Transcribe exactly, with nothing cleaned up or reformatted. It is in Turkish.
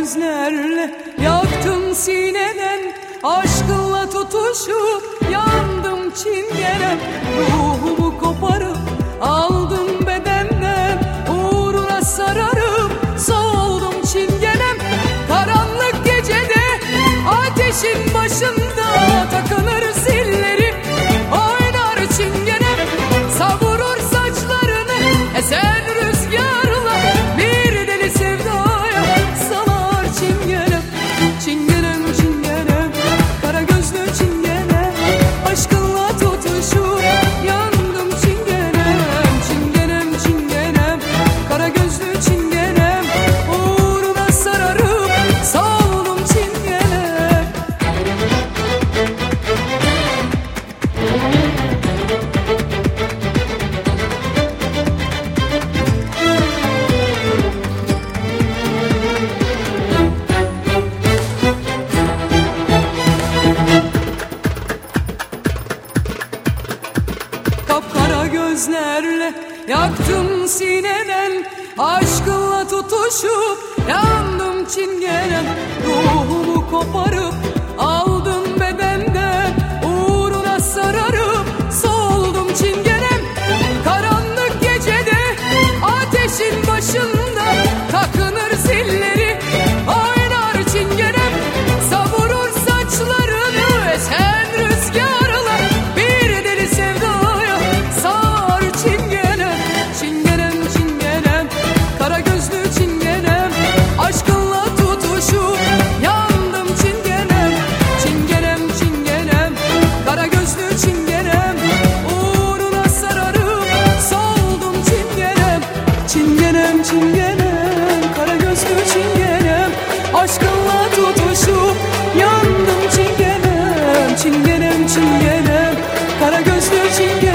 gözlerle yaktın sineden, aşkınla tutuşup yandım çingenem. Ruhumu koparıp aldın bedenden, uğruna sararıp soğudum çingenem. Karanlık gecede ateşin başında takılır zilleri, oynar çingenem. Savurur saçlarını esen rüzgarla, bir deli sevdaya salar çingenem. Çingenem çingenem, kara gözlü çingenem, aşkınla tutuşup yandım çingenem. Çingenem çingenem, kara gözlü çingenem, uğruna sararıp soğudum çingenem. Kapkara gözlerle yaktım sineden, aşkınla tutuşup yandım çingenem. Ruhumu koparıp aldın bedenden, uğruna sararıp soğudum çingenem. Karanlık gecede ateşin başında takınır zilleri, oynar çingenem. Savurur saçlarını esen rüzgarla, bir deli sevdaya sar çingenem. Çingenem çingenem, kara gözlü çingenem, aşkınla tutuşup yandım çingenem. Çingenem çingenem, kara gözlü çingenem, uğruna sararıp soğudum çingenem. Çingenem çingenem, kara gözlü çingenem, aşkınla tutuşup yandım çingenem. Çingenem çingenem, kara gözlü çingenem,